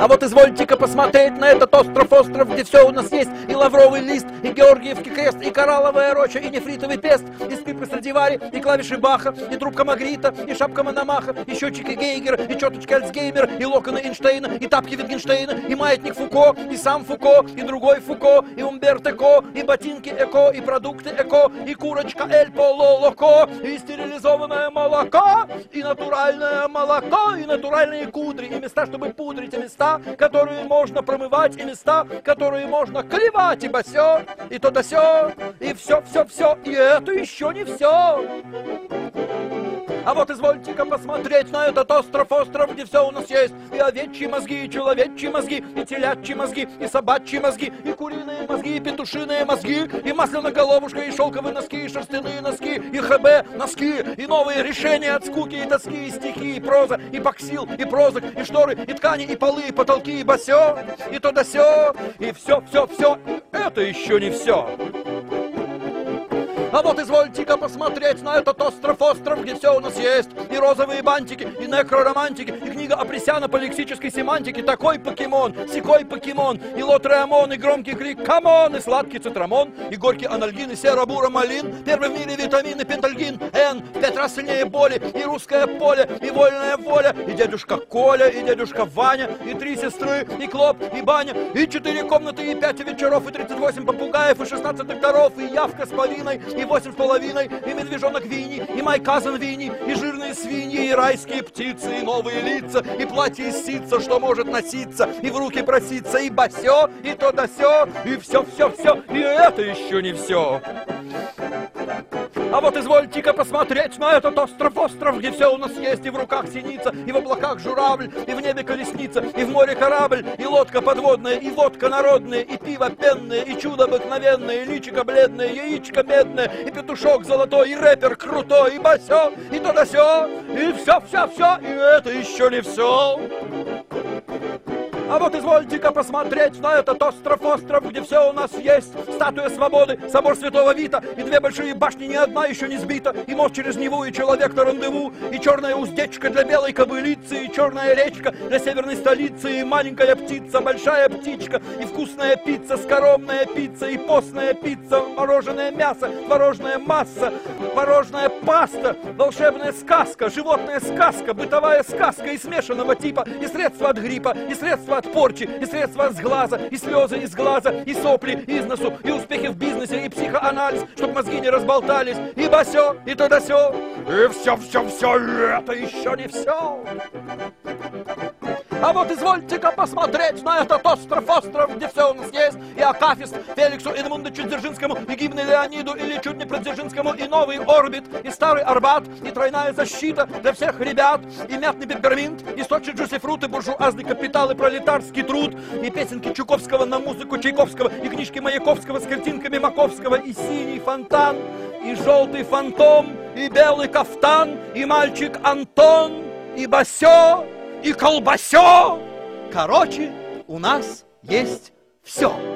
А вот извольте-ка посмотреть на этот остров, где все у нас есть. И лавровый лист, и георгиевский крест, и коралловая роща, и нефритовый пест, и скрипка Страдивари, и клавиши Баха, и трубка Магрита, и шапка Мономаха, и счетчики Гейгера, и четочки Альцгеймера, и локоны Эйнштейна, и тапки Витгенштейна, и маятник Фуко, и сам Фуко, и другой Фуко, и Умберто Эко, и ботинки Эко, и продукты Эко, и курочка Эль Поло Локо, и стерилизованное молоко, и натуральное молоко, и натуральные кудри, и места, чтобы пудрить, и места, которые можно промывать, и места, которые можно клевать, ибо все, и то да сё, и все, и это еще не все. А вот извольте-ка посмотреть на этот остров, где все у нас есть. И овечьи мозги, и человечьи мозги, и телячьи мозги, и собачьи мозги, и куриные мозги, и петушиные мозги, и масляноголовушка, и шелковые носки, и шерстяные носки, и ХБ носки, и новые решения от скуки, и тоски, и стихи, и проза, и боксил, и прозок, и шторы, и ткани, и полы, и потолки, и басё, и то да сё, и все, это еще не все. А вот извольте-ка посмотреть на этот остров, где все у нас есть. И розовые бантики, и некроромантики, и книга Апресяна по лексической семантике. Такой покемон, сякой покемон, и лотреамон, и громкий крик камон, и сладкий цитрамон, и горький анальгин, и серобуромалин. Первый в мире витамины пентальгин, Н, в 5 раз сильнее боли, и русское поле, и вольная воля, и дядюшка Коля, и дядюшка Ваня, и 3 сестры, и Клоп, и Баня, и 4 комнаты, и 5 вечеров, и 38 попугаев, и 16 докторов, и явка с повиной, и 8,5, и медвежонок Винни, и май казан Винни, и жирные свиньи, и райские птицы, и новые лица, и платье из ситца, что может носиться, и в руки проситься, и басё, и то да сё, и все, и это еще не все. А вот извольте-ка посмотреть на этот остров, где все у нас есть, и в руках синица, и в облаках журавль, и в небе колесница, и в море корабль, и лодка подводная, и водка народная, и пиво пенное, и чудо обыкновенное, и личико бледное, яичко медное, и петушок золотой, и рэпер крутой, и басё, и то да сё, и все, и это еще не все. А вот извольте-ка посмотреть на этот остров, где все у нас есть. Статуя свободы, собор Святого Вита, и 2 большие башни, ни одна еще не сбита, и мост через Неву, и человек на рандеву, и черная уздечка для белой кобылицы, и черная речка для северной столицы, и маленькая птица, большая птичка, и вкусная пицца, скоромная пицца, и постная пицца, мороженое мясо, творожная масса, творожная паста, волшебная сказка, животная сказка, бытовая сказка и смешанного типа, и средства от гриппа, и средства от порчи, и средства от сглаза, и слезы из глаза, и сопли из носу, и успехи в бизнесе, и психоанализ, чтоб мозги не разболтались, и басё, и то да сё, и все, и это еще не все. А вот извольте-ка посмотреть на этот остров, где все у нас есть, и акафист Феликсу Эдмундовичу Дзержинскому, и гимны Леониду или чуть не Дзержинскому, и новый орбит, и старый Арбат, и тройная защита для всех ребят, и мятный пепперминт, и Сочи джусифрут, и буржуазный капитал, и пролетарский труд, и песенки Чуковского на музыку Чайковского, и книжки Маяковского с картинками Маковского, и синий фонтан, и желтый фантом, и белый кафтан, и мальчик Антон, и басё, и колбасё. Короче, у нас есть все.